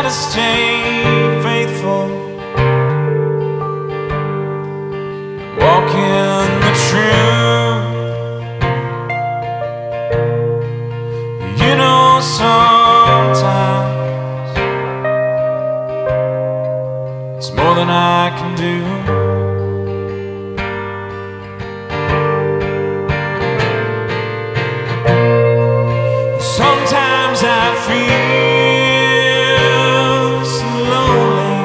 to stay faithful, walk in the truth. You know, sometimes it's more than I can do. Sometimes I feel so lonely,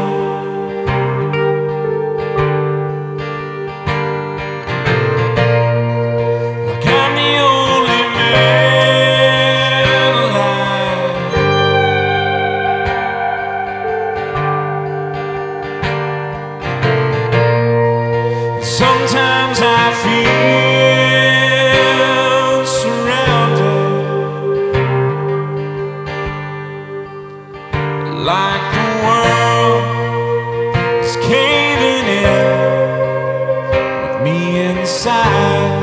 like I'm the only man alive. Sometimes I feel surrounded, like the world is caving in with me inside.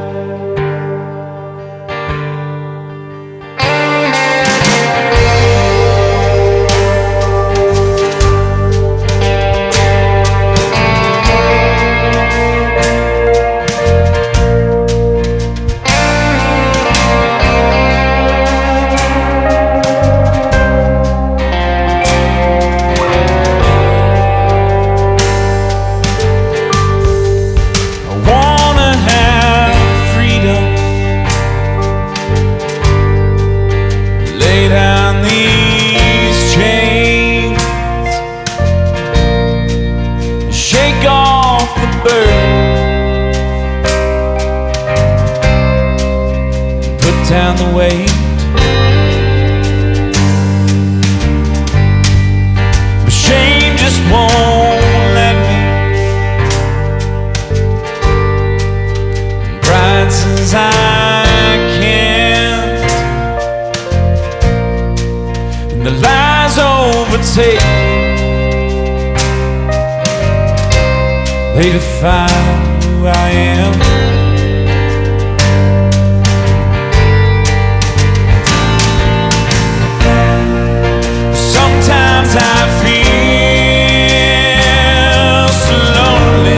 Lay down these chains, shake off the burden, put down the weight. But shame just won't let me. Pride says I can't. The lies overtake, they define who I am. Sometimes I feel